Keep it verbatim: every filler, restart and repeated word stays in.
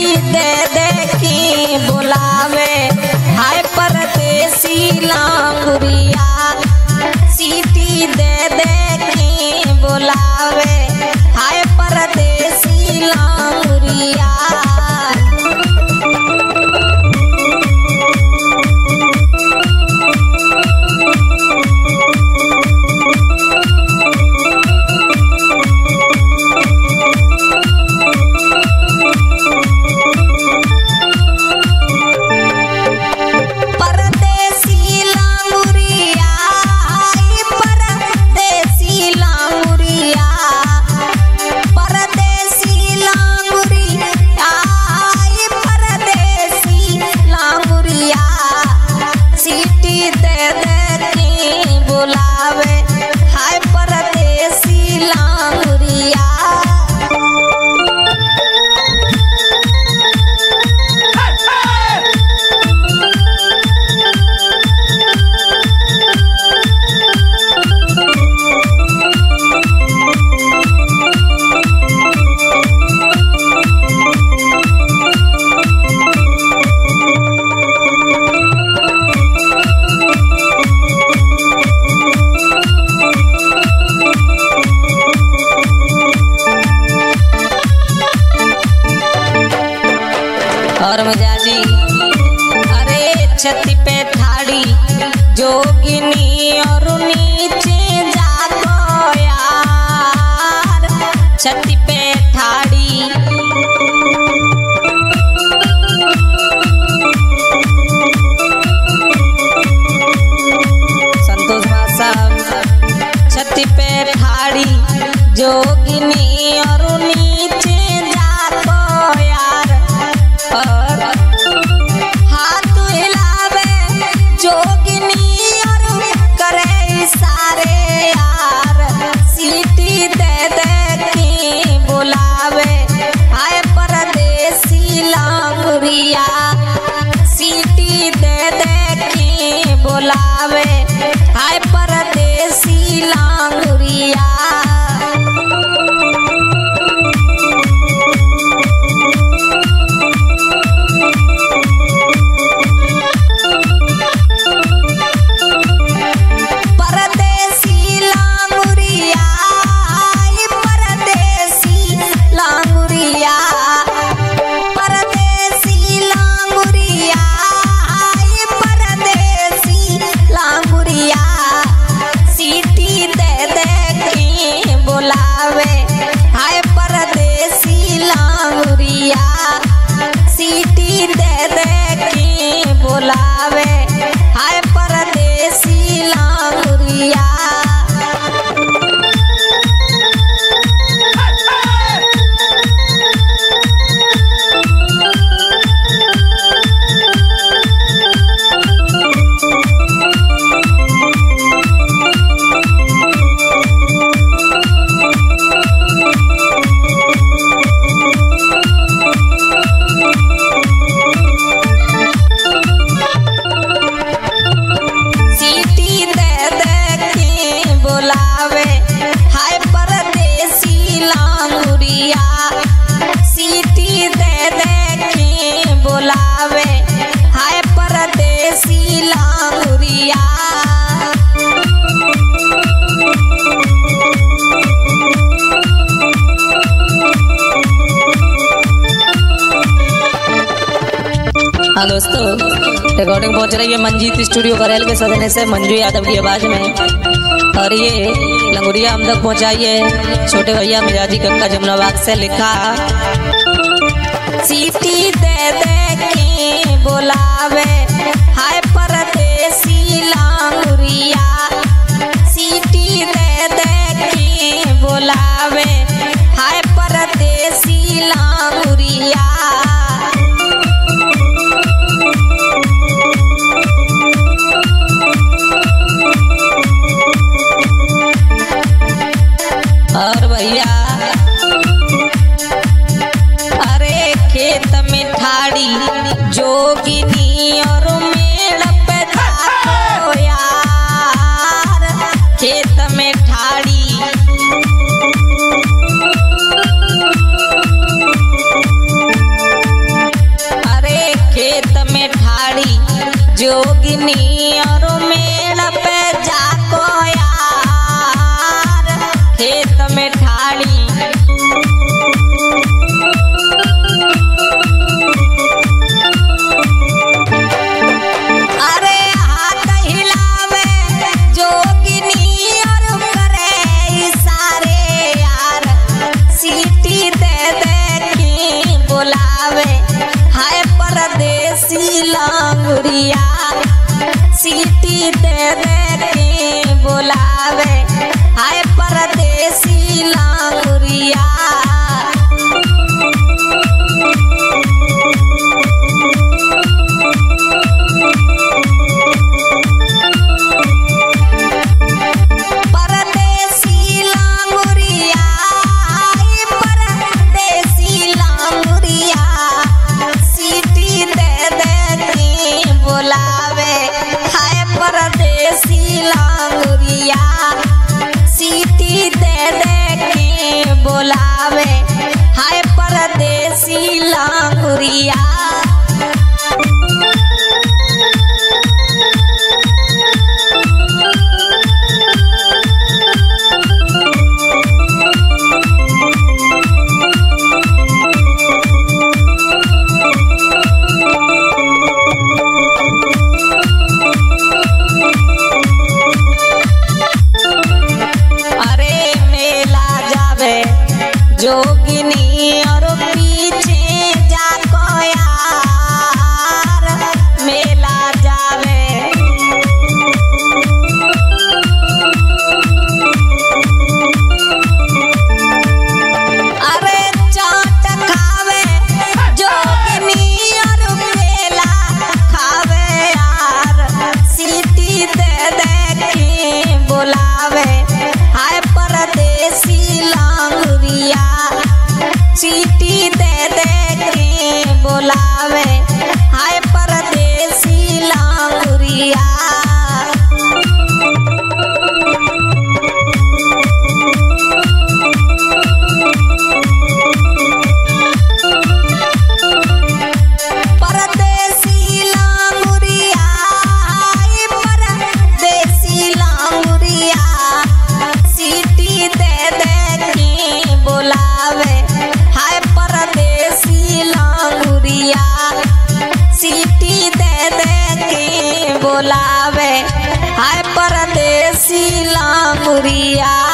सीटी दे दे की बुलावे हाय परदेसी लांगुरिया। सीटी दे दे की बुलावे हाय परदेसी लांगुरिया। और मिजाजी अरे छत पे ठाड़ी जोगिनी और नीचे जागो यार। छत पे ठाड़ी संतोष साहब। छत पे ठाड़ी जोगिनी और नीचे जागो यार। हाथ हिलावे जोगिनी और करे इशारे यार। सीटी दे दे की बुलावे हाय परदेसी लांगुरिया। सीटी दे दे की बुलावे हाय परदेसी लांगुरिया। सीटी दे दे की बुलावे हाय परदेसी लांगुरिया। हाँ दोस्तों, रिकॉर्डिंग पहुंच रही है मंजीत स्टूडियो करेल के सदने से मंजू यादव की आवाज में। और ये लंगुरिया हम तक पहुंचाइए छोटे भैया मिजाजी कक्का जमुनाबाग से लिखा। सीटी दे दे की बुलावे हाय परदेसी लांगुरिया। सीटी दे दे की बुलावे हाय परदेसी लांगुरिया। और भैया अरे खेत में ठाड़ी जोगिनी और जोगिनी और मेड़ पे जाको यार खेत में ठाड़ी अरे हाथ हिलावे जोगिनी और करे इशारे यार सीटी दे दे के बुलावे हाय परदेसी लंगुरिया सीटी दे दे के बुलावे हाय परदेसी लंगुरिया परदेसी लंगुरिया परदेसी लंगुरिया सीटी दे दे के बुलावे हाय परदेसी लंगुरिया सीटी दे दे के बुलावे हाय परदेसी लंगुरिया अरे मेला जावे जोगिनी और पीछे जाको यार मेला जावे अरे चाट खावे जोगिनी और मेला खावे यार सीटी दे दे के बुलावे हाय परदेसी लंगुरिया सीटी दे दे के बुलावे हाय परदेसी लंगुरिया परदेसी लंगुरिया परदेसी लंगुरिया सीटी दे दे के बुलावे हाय परदेसी लंगुरिया सीटी दे दे के बुलावे हाय परदेसी लंगुरिया।